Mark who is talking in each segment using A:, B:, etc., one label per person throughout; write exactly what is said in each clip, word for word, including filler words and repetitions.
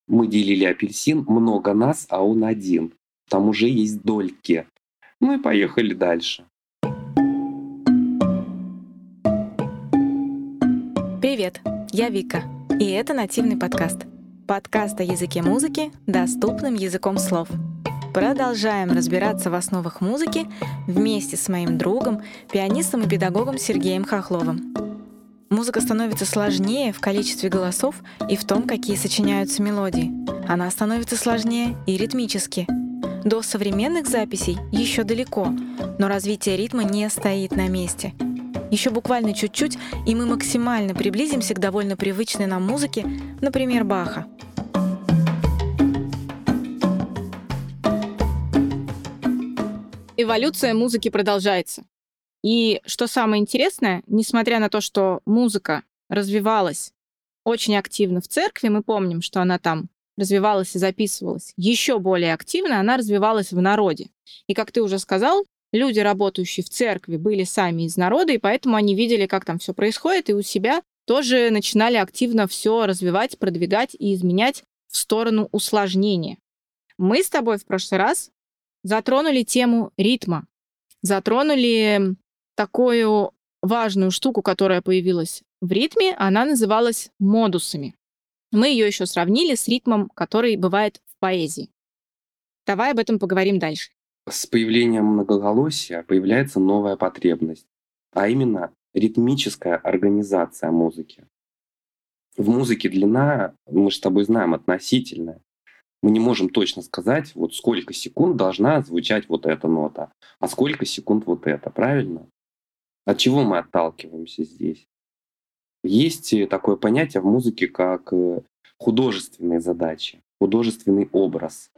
A: Мы делили апельсин, много нас, а он один. Там уже есть дольки. Ну и поехали дальше.
B: Привет, я Вика, и это нативный подкаст. Подкаст о языке музыки доступным языком слов. Продолжаем разбираться в основах музыки вместе с моим другом, пианистом и педагогом Сергеем Хохловым. Музыка становится сложнее в количестве голосов и в том, какие сочиняются мелодии. Она становится сложнее и ритмически. До современных записей еще далеко, но развитие ритма не стоит на месте. Еще буквально чуть-чуть, и мы максимально приблизимся к довольно привычной нам музыке, например, Баха.
C: Эволюция музыки продолжается. И что самое интересное, несмотря на то, что музыка развивалась очень активно в церкви, мы помним, что она там развивалась и записывалась, еще более активно она развивалась в народе. И, как ты уже сказал, люди, работающие в церкви, были сами из народа, и поэтому они видели, как там все происходит, и у себя тоже начинали активно все развивать, продвигать и изменять в сторону усложнения. Мы с тобой в прошлый раз затронули тему ритма, затронули такую важную штуку, которая появилась в ритме, она называлась модусами. Мы ее еще сравнили с ритмом, который бывает в поэзии. Давай об этом поговорим дальше.
A: С появлением многоголосия появляется новая потребность, а именно ритмическая организация музыки. В музыке длина, мы же с тобой знаем, относительная. Мы не можем точно сказать, вот сколько секунд должна звучать вот эта нота, а сколько секунд вот эта, правильно? От чего мы отталкиваемся здесь? Есть такое понятие в музыке, как художественные задачи, художественный образ.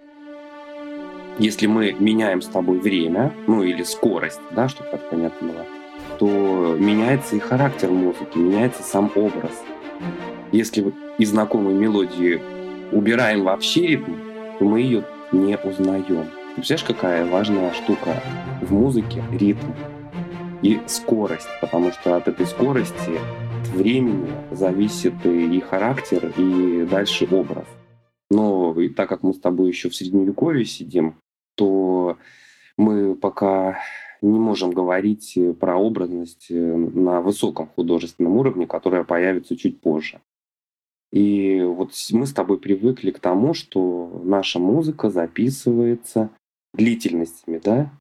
A: Если мы меняем с тобой время, ну или скорость, да, чтобы так понятно было, то меняется и характер музыки, меняется сам образ. Если из знакомой мелодии убираем вообще ритм, то мы ее не узнаем. Ты представляешь, какая важная штука в музыке — ритм и скорость, потому что от этой скорости, от времени зависит и характер, и дальше образ. Но и так как мы с тобой еще в Средневековье сидим, то мы пока не можем говорить про образность на высоком художественном уровне, которая появится чуть позже. И вот мы с тобой привыкли к тому, что наша музыка записывается длительностями, да?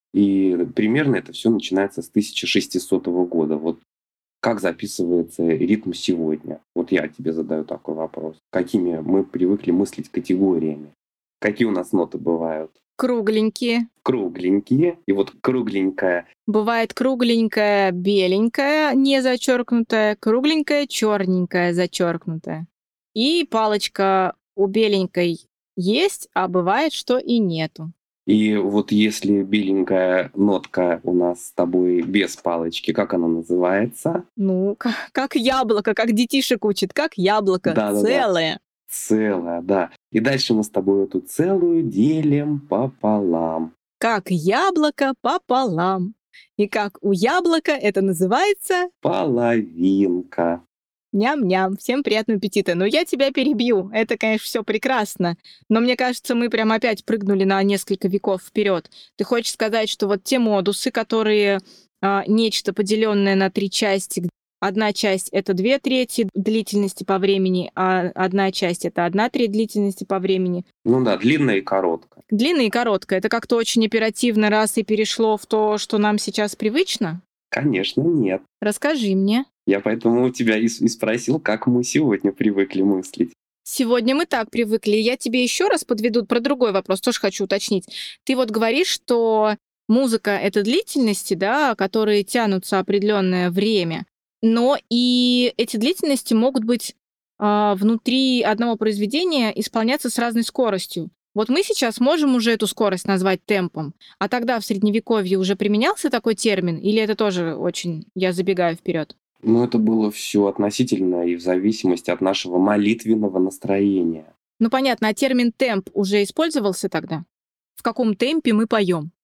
A: И примерно это все начинается с тысяча шестисотого года. Вот как записывается ритм сегодня? Вот я тебе задаю такой вопрос. Какими мы привыкли мыслить категориями? Какие у нас ноты бывают?
C: Кругленькие.
A: Кругленькие. И вот кругленькая.
C: Бывает кругленькая, беленькая, не зачеркнутая, кругленькая, черненькая, зачеркнутая. И палочка у беленькой есть, а бывает, что и нету.
A: И вот если беленькая нотка у нас с тобой без палочки, как она называется?
C: Ну, как, как яблоко, как детишек учат, как яблоко,
A: Да-да-да.
C: целое.
A: Целая, да. И дальше мы с тобой эту целую делим пополам.
C: Как яблоко пополам. И как у яблока это называется?
A: Половинка.
C: Ням-ням, всем приятного аппетита. Но я тебя перебью. Это, конечно, все прекрасно. Но мне кажется, мы прям опять прыгнули на несколько веков вперед. Ты хочешь сказать, что вот те модусы, которые а, нечто поделенное на три части, одна часть — это две трети длительности по времени, а одна часть — это одна треть длительности по времени.
A: Ну да, длинная и короткая.
C: Длинная и короткая. Это как-то очень оперативно раз и перешло в то, что нам сейчас привычно?
A: Конечно, нет.
C: Расскажи мне.
A: Я поэтому у тебя и, и спросил, как мы сегодня привыкли мыслить.
C: Сегодня мы так привыкли. Я тебе еще раз подведу про другой вопрос, тоже хочу уточнить. Ты вот говоришь, что музыка — это длительности, да, которые тянутся определенное время, но и эти длительности могут быть э, внутри одного произведения исполняться с разной скоростью. Вот мы сейчас можем уже эту скорость назвать темпом, а тогда в Средневековье уже применялся такой термин, или это тоже очень, я забегаю вперед?
A: Ну, это было все относительно и в зависимости от нашего молитвенного настроения.
C: Ну, понятно, а термин темп уже использовался тогда? В каком темпе мы поем?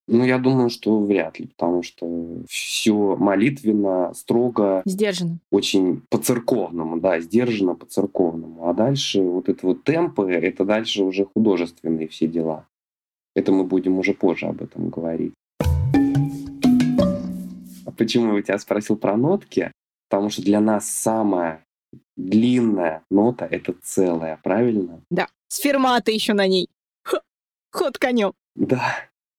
A: Ну, я думаю, что вряд ли, потому что все молитвенно, строго,
C: Сдержанно.
A: очень по-церковному, да, сдержанно по-церковному. А дальше вот это вот темпы, это дальше уже художественные все дела. Это мы будем уже позже об этом говорить. А почему я тебя спросил про нотки? Потому что для нас самая длинная нота — это целая, правильно?
C: Да. С фермата еще на ней. Ха, ход конем.
A: Да.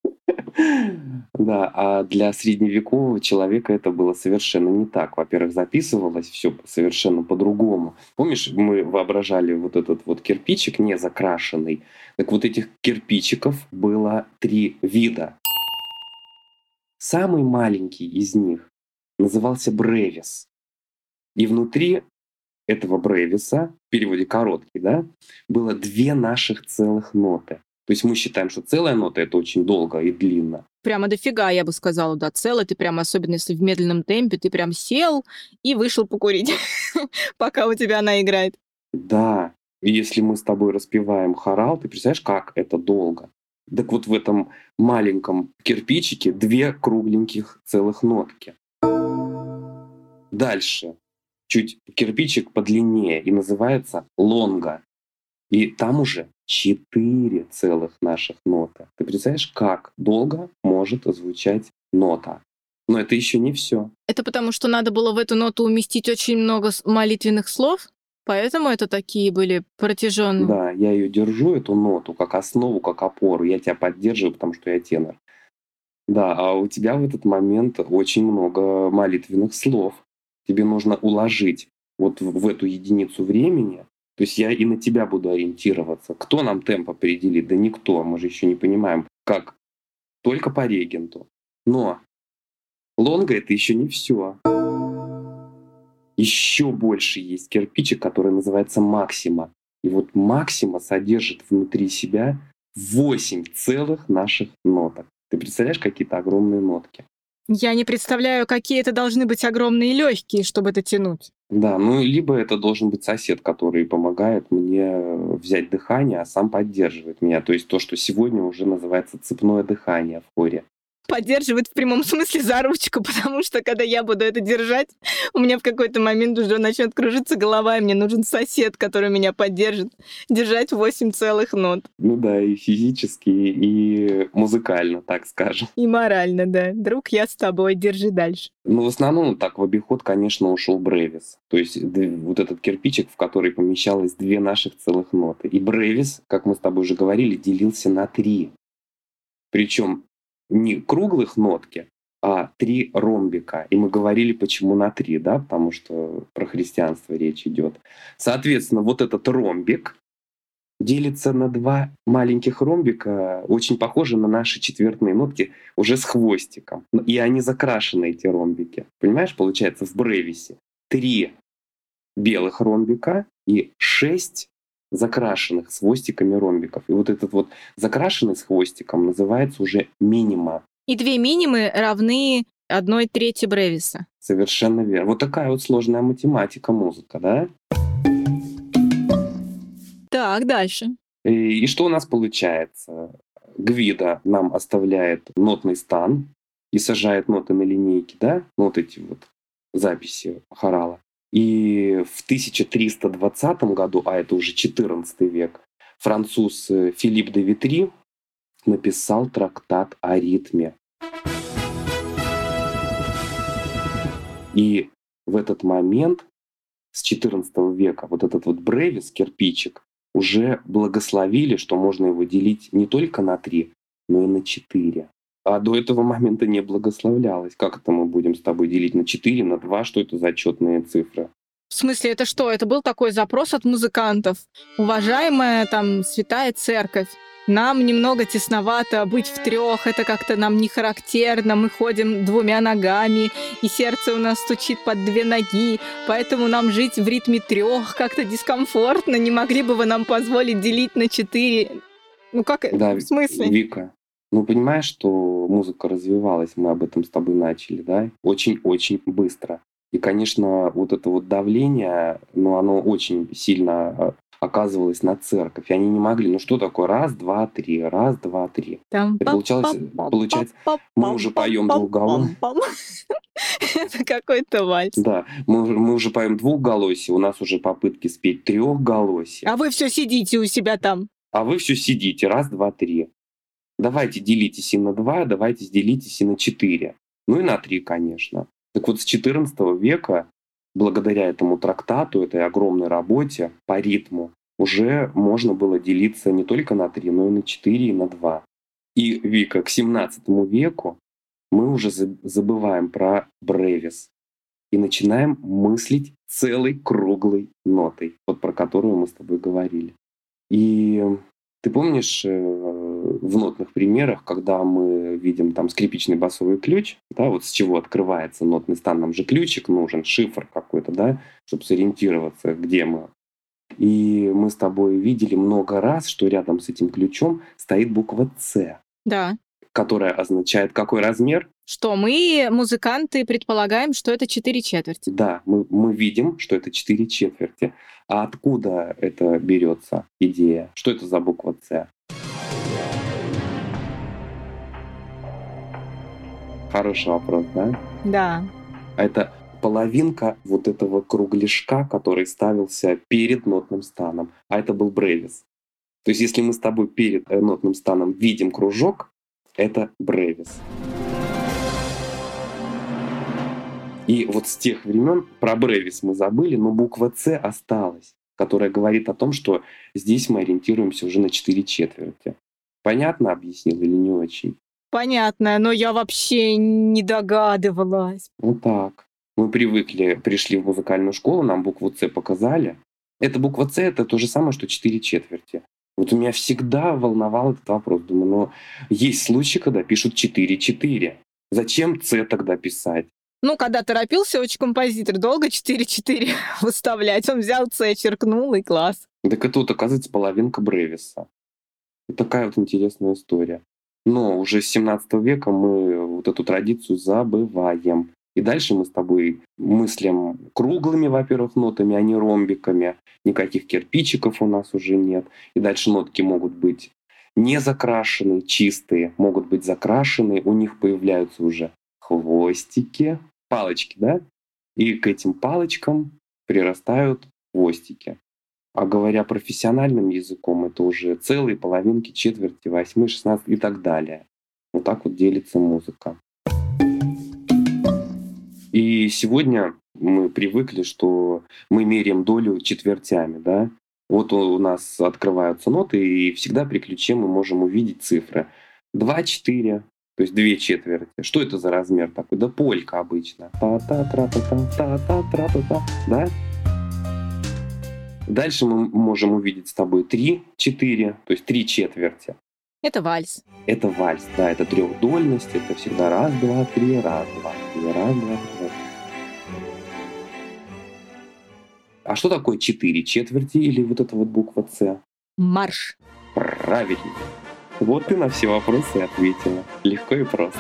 A: Да, а для средневекового человека это было совершенно не так. Во-первых, записывалось все совершенно по-другому. Помнишь, мы воображали вот этот вот кирпичик не закрашенный. Так вот этих кирпичиков было три вида. Самый маленький из них назывался бревис. И внутри этого бревиса, в переводе короткий, да, было две наших целых ноты. То есть мы считаем, что целая нота — это очень долго и длинно.
C: Прямо дофига, я бы сказала, да, целый. Ты прям, особенно если в медленном темпе, ты прям сел и вышел покурить, пока у тебя она играет.
A: Да, и если мы с тобой распеваем хорал, ты представляешь, как это долго? Так вот в этом маленьком кирпичике две кругленьких целых нотки. Дальше чуть кирпичик подлиннее и называется лонга. И там уже четыре целых наших ноты. Ты представляешь, как долго может звучать нота? Но это еще не все.
C: Это потому, что надо было в эту ноту уместить очень много с- молитвенных слов, поэтому это такие были протяженные.
A: Да, я ее держу, эту ноту, как основу, как опору. Я тебя поддерживаю, потому что я тенор. Да, а у тебя в этот момент очень много молитвенных слов. Тебе нужно уложить вот в в эту единицу времени. То есть я и на тебя буду ориентироваться. Кто нам темп определит? Да никто. Мы же еще не понимаем, как. Только по регенту. Но лонга — это еще не все. Еще больше есть кирпичик, который называется максима. И вот максима содержит внутри себя восемь целых наших ноток. Ты представляешь, какие-то огромные нотки?
C: Я не представляю, какие это должны быть огромные легкие, чтобы это тянуть.
A: Да, ну либо это должен быть сосед, который помогает мне взять дыхание, а сам поддерживает меня. То есть то, что сегодня уже называется цепное дыхание в хоре.
C: Поддерживает в прямом смысле за ручку, потому что когда я буду это держать, у меня в какой-то момент уже начнет кружиться голова, и мне нужен сосед, который меня поддержит, держать восемь целых нот.
A: Ну да, и физически, и музыкально, так скажем.
C: И морально, да. Друг, я с тобой, держи дальше.
A: Ну, в основном так в обиход, конечно, ушел бревис. То есть д- вот этот кирпичик, в который помещалось две наших целых ноты. И бревис, как мы с тобой уже говорили, делился на три. Причем не круглых нотки, а три ромбика. И мы говорили, почему на три, да, потому что про христианство речь идет. Соответственно, вот этот ромбик делится на два маленьких ромбика, очень похожи на наши четвертные нотки, уже с хвостиком. Ну, и они закрашены, эти ромбики. Понимаешь, получается в бревисе три белых ромбика и шесть закрашенных с хвостиками ромбиков. И вот этот вот закрашенный с хвостиком называется уже минима.
C: И две минимы равны одной трети бревиса.
A: Совершенно верно. Вот такая вот сложная математика, музыка, да?
C: Так, дальше.
A: И, и что у нас получается? Гвида нам оставляет нотный стан и сажает ноты на линейке, да? Ну, вот эти вот записи хорала. И в тысяча триста двадцатом году, а это уже четырнадцатый век, француз Филипп де Витри написал трактат о ритме. И в этот момент, с четырнадцатого века, вот этот вот бревис, кирпичик, уже благословили, что можно его делить не только на три, но и на четыре. А до этого момента не благословлялось. Как это мы будем с тобой делить на четыре, на два? Что это за четные цифры?
C: В смысле, это что? Это был такой запрос от музыкантов. Уважаемая там святая церковь, нам немного тесновато быть в трех, это как-то нам не характерно, мы ходим двумя ногами, и сердце у нас стучит под две ноги, поэтому нам жить в ритме трех как-то дискомфортно, не могли бы вы нам позволить делить на четыре? Ну как,
A: Да,
C: в смысле?
A: Вика, ну понимаешь, что музыка развивалась, мы об этом с тобой начали, да? Очень-очень быстро. И, конечно, вот это вот давление, ну, оно очень сильно оказывалось на церковь. И они не могли, ну что такое раз, два, три, раз, два, три.
C: Там
A: Это получалось, получается, мы уже поем двухголосие.
C: Это какой-то вальс.
A: Да, мы, уже- мы уже поем двухголосие, у нас уже попытки спеть трехголосие.
C: А вы все сидите у себя там.
A: А вы все сидите, раз, два, три. Давайте делитесь и на два, давайте делитесь и на четыре. Ну и на три, конечно. Так вот, с четырнадцатого века, благодаря этому трактату, этой огромной работе по ритму, уже можно было делиться не только на три, но и на четыре, и на два. И, Вика, к семнадцатому веку мы уже за- забываем про бревис и начинаем мыслить целой круглой нотой, вот про которую мы с тобой говорили. И ты помнишь э, в нотных примерах, когда мы видим там скрипичный басовый ключ, да, вот с чего открывается нотный стан, нам же ключик нужен, шифр какой-то, да, чтобы сориентироваться, где мы. И мы с тобой видели много раз, что рядом с этим ключом стоит буква «С»,
C: Да.
A: которая означает какой размер?
C: Что мы, музыканты, предполагаем, что это четыре четверти.
A: Да, мы, мы видим, что это четыре четверти. А откуда это берется идея? Что это за буква «С»? Хороший вопрос, да?
C: Да.
A: Это половинка вот этого кругляшка, который ставился перед нотным станом. А это был бревис. То есть если мы с тобой перед э, нотным станом видим кружок, это бревис. И вот с тех времен про бревис мы забыли, но буква «С» осталась, которая говорит о том, что здесь мы ориентируемся уже на четыре четверти. Понятно объяснил или не очень?
C: Понятно, но я вообще не догадывалась.
A: Вот так. Мы привыкли, пришли в музыкальную школу, нам букву «С» показали. Эта буква «С» — это то же самое, что четыре четверти. Вот у меня всегда волновал этот вопрос. Думаю, но есть случаи, когда пишут четыре четыре. Зачем «С» тогда писать?
C: Ну, когда торопился очень композитор, долго четыре четыре выставлять. Он взял С, черкнул, и класс.
A: Так это вот, оказывается, половинка бревиса. Вот такая вот интересная история. Но уже с семнадцатого века мы вот эту традицию забываем. И дальше мы с тобой мыслим круглыми, во-первых, нотами, а не ромбиками. Никаких кирпичиков у нас уже нет. И дальше нотки могут быть не закрашены, чистые, могут быть закрашены. У них появляются уже хвостики, палочки, да? И к этим палочкам прирастают хвостики. А говоря профессиональным языком, это уже целые половинки, четверти, восьмы, шестнадцать и так далее. Вот так вот делится музыка. И сегодня мы привыкли, что мы меряем долю четвертями, да? Вот у нас открываются ноты, и всегда при ключе мы можем увидеть цифры. два, четыре, то есть две четверти. Что это за размер такой? Да полька обычно. Та-та-тра-та-та, та-та-тра-та-та, да? Дальше мы можем увидеть с тобой три четыре, то есть три четверти.
C: Это вальс.
A: Это вальс, да, это трехдольность, это всегда раз, два, три, раз, два, три, раз, два, три. А что такое четыре четверти или вот эта вот буква «С»?
C: Марш.
A: Правильно. Вот ты на все вопросы ответила. Легко и просто.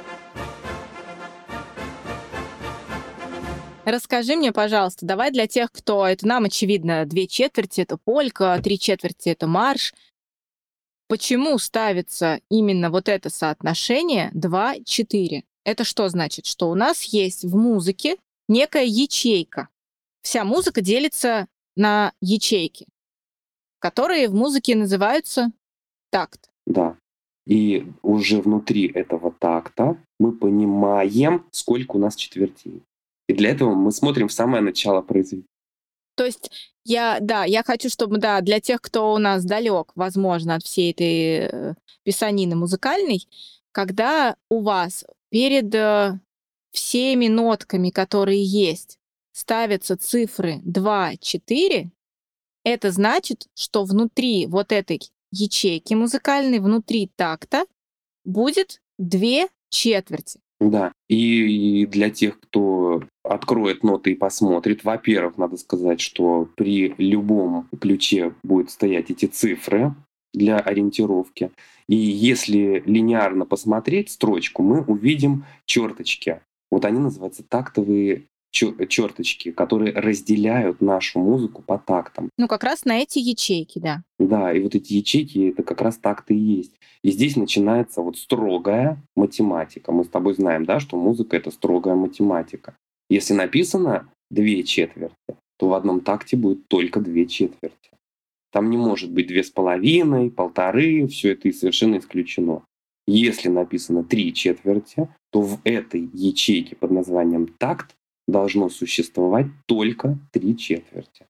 C: Расскажи мне, пожалуйста, давай для тех, кто... Это нам очевидно, две четверти — это полька, три четверти — это марш. Почему ставится именно вот это соотношение два четыре? Это что значит? Что у нас есть в музыке некая ячейка. Вся музыка делится на ячейки, которые в музыке называются такт.
A: Да. И уже внутри этого такта мы понимаем, сколько у нас четвертей. И для этого мы смотрим в самое начало произведения.
C: То есть я, да, я хочу, чтобы, да, для тех, кто у нас далек, возможно, от всей этой э, писанины музыкальной, когда у вас перед э, всеми нотками, которые есть, ставятся цифры два четыре, это значит, что внутри вот этой ячейки музыкальной, внутри такта будет две четверти.
A: Да, и для тех, кто откроет ноты и посмотрит, во-первых, надо сказать, что при любом ключе будут стоять эти цифры для ориентировки. И если линейно посмотреть строчку, мы увидим черточки. Вот они называются тактовые черточки, которые разделяют нашу музыку по тактам.
C: Ну, как раз на эти ячейки, да.
A: Да, и вот эти ячейки — это как раз такты и есть. И здесь начинается вот строгая математика. Мы с тобой знаем, да, что музыка — это строгая математика. Если написано две четверти, то в одном такте будет только две четверти. Там не может быть две с половиной, полторы, все это и совершенно исключено. Если написано три четверти, то в этой ячейке под названием такт должно существовать только три четверти.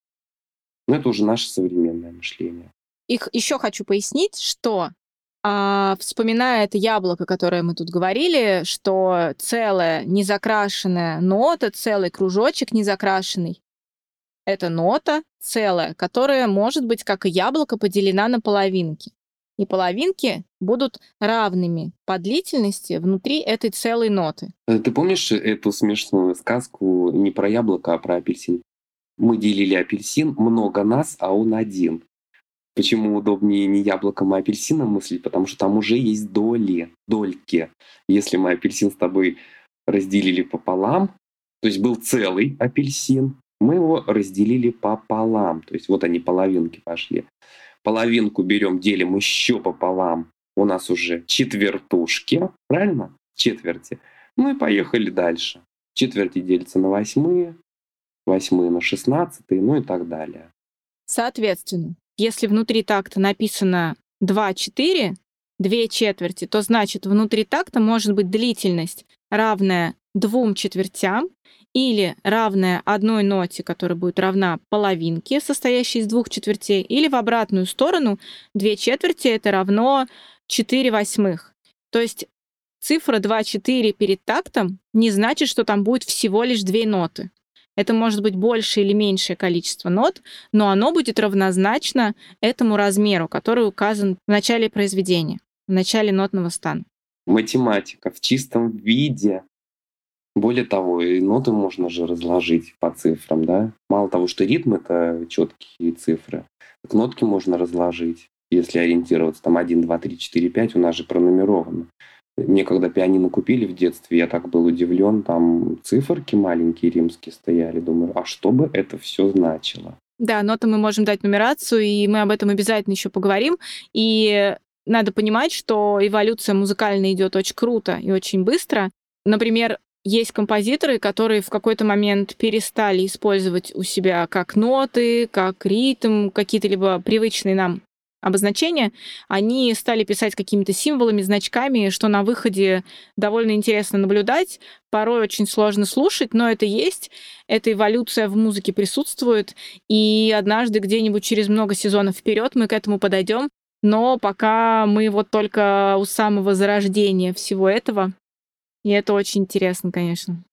A: Но это уже наше современное мышление.
C: Их еще хочу пояснить, что а, вспоминая это яблоко, которое мы тут говорили, что целая незакрашенная нота, целый кружочек незакрашенный, это нота целая, которая может быть, как и яблоко, поделена на половинки. И половинки будут равными по длительности внутри этой целой ноты.
A: Ты помнишь эту смешную сказку не про яблоко, а про апельсин? Мы делили апельсин, много нас, а он один. Почему удобнее не яблоком, а апельсином мыслить? Потому что там уже есть доли, дольки. Если мы апельсин с тобой разделили пополам, то есть был целый апельсин, мы его разделили пополам. То есть вот они, половинки пошли. Половинку берем, делим еще пополам. У нас уже четвертушки, правильно? Четверти. Ну и поехали дальше. Четверти делятся на восьмые, восьмые на шестнадцатые, ну и так далее.
C: Соответственно, если внутри такта написано два четыре, две четверти, то значит внутри такта может быть длительность, равная двум четвертям, или равная одной ноте, которая будет равна половинке, состоящей из двух четвертей, или в обратную сторону две четверти — это равно четыре восьмых. То есть цифра два четыре перед тактом не значит, что там будет всего лишь две ноты. Это может быть большее или меньшее количество нот, но оно будет равнозначно этому размеру, который указан в начале произведения, в начале нотного стана.
A: Математика в чистом виде. Более того, и ноты можно же разложить по цифрам, да? Мало того, что ритм — это четкие цифры, так нотки можно разложить, если ориентироваться. Там один, два, три, четыре, пять у нас же пронумеровано. Мне когда пианино купили в детстве, я так был удивлен, там циферки маленькие римские стояли. Думаю, а что бы это все значило?
C: Да, ноты мы можем дать нумерацию, и мы об этом обязательно еще поговорим. И надо понимать, что эволюция музыкальная идет очень круто и очень быстро. Например, есть композиторы, которые в какой-то момент перестали использовать у себя как ноты, как ритм, какие-то либо привычные нам обозначения. Они стали писать какими-то символами, значками, что на выходе довольно интересно наблюдать. Порой очень сложно слушать, но это есть. Эта эволюция в музыке присутствует. И однажды где-нибудь через много сезонов вперед мы к этому подойдем. Но пока мы вот только у самого зарождения всего этого. И это очень интересно, конечно.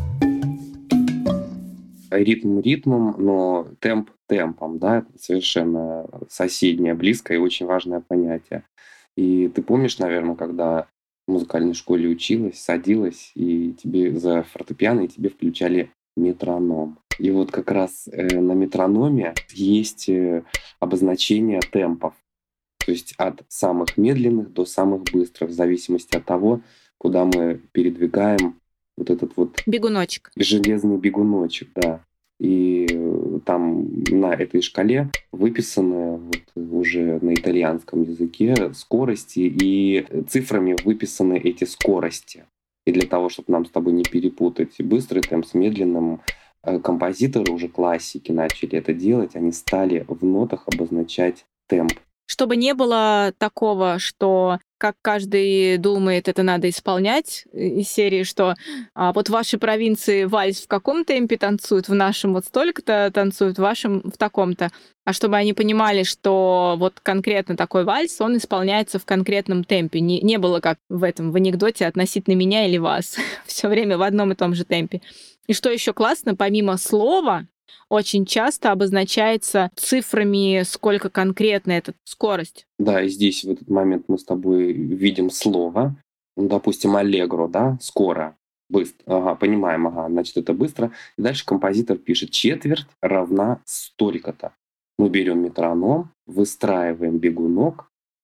A: Ритм ритмом, но темп темпом, да, это совершенно соседнее, близкое и очень важное понятие. И ты помнишь, наверное, когда в музыкальной школе училась, садилась, и тебе за фортепиано, и тебе включали метроном. И вот как раз э, на метрономе есть э, обозначение темпов. То есть от самых медленных до самых быстрых, в зависимости от того, куда мы передвигаем вот этот вот...
C: Бегуночек.
A: Железный бегуночек, да. И там на этой шкале выписаны вот уже на итальянском языке скорости, и цифрами выписаны эти скорости. И для того, чтобы нам с тобой не перепутать быстрый темп с медленным, композиторы уже классики начали это делать, они стали в нотах обозначать темп.
C: Чтобы не было такого, что как каждый думает, это надо исполнять, из серии, что а, вот в вашей провинции вальс в каком темпе танцуют, в нашем вот столько-то танцуют, в вашем в таком-то. А чтобы они понимали, что вот конкретно такой вальс, он исполняется в конкретном темпе. Не, не было как в этом, в анекдоте относительно меня или вас. Все время в одном и том же темпе. И что еще классно, помимо слова, очень часто обозначается цифрами, сколько конкретно эта скорость.
A: Да, и здесь в этот момент мы с тобой видим слово, ну, допустим, аллегро, да, скоро, быстро, ага, понимаем, ага, значит, это быстро. И дальше композитор пишет, четверть равна столько-то. Мы берем метроном, выстраиваем бегунок,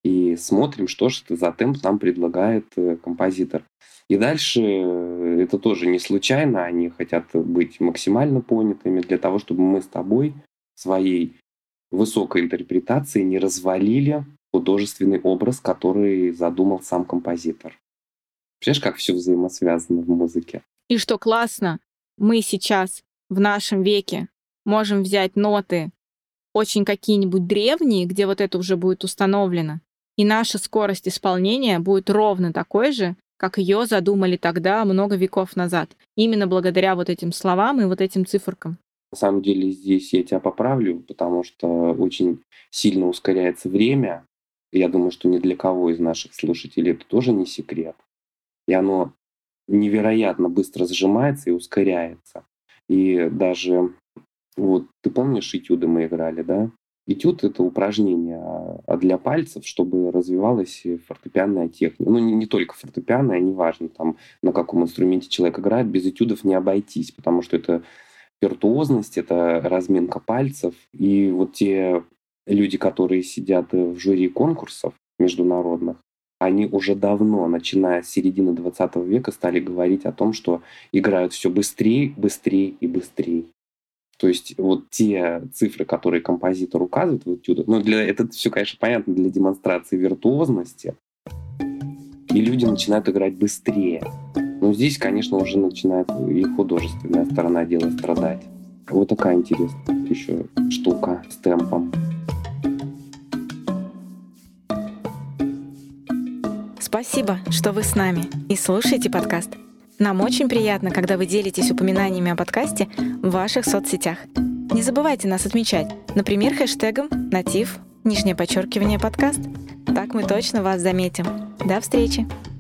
A: и смотрим, что же это за темп нам предлагает композитор. И дальше это тоже не случайно, они хотят быть максимально понятыми для того, чтобы мы с тобой своей высокой интерпретацией не развалили художественный образ, который задумал сам композитор. Понимаешь, как все взаимосвязано в музыке?
C: И что классно, мы сейчас в нашем веке можем взять ноты очень какие-нибудь древние, где вот это уже будет установлено, и наша скорость исполнения будет ровно такой же, как ее задумали тогда, много веков назад. Именно благодаря вот этим словам и вот этим циферкам.
A: На самом деле здесь я тебя поправлю, потому что очень сильно ускоряется время. Я думаю, что ни для кого из наших слушателей это тоже не секрет. И оно невероятно быстро сжимается и ускоряется. И даже, вот ты помнишь, этюды мы играли, да? Этюд — это упражнение для пальцев, чтобы развивалась фортепианная техника. Ну, не, не только фортепианная, неважно, там, на каком инструменте человек играет, без этюдов не обойтись, потому что это виртуозность, это разминка пальцев. И вот те люди, которые сидят в жюри конкурсов международных, они уже давно, начиная с середины двадцатого века, стали говорить о том, что играют все быстрее, быстрее и быстрее. То есть вот те цифры, которые композитор указывает в этюдах, ну, для, это все, конечно, понятно, для демонстрации виртуозности, и люди начинают играть быстрее. Но здесь, конечно, уже начинает и художественная сторона дела страдать. Вот такая интересная еще штука с темпом.
B: Спасибо, что вы с нами и слушаете подкаст. Нам очень приятно, когда вы делитесь упоминаниями о подкасте в ваших соцсетях. Не забывайте нас отмечать, например, хэштегом «Натив», нижнее подчеркивание «Подкаст». Так мы точно вас заметим. До встречи!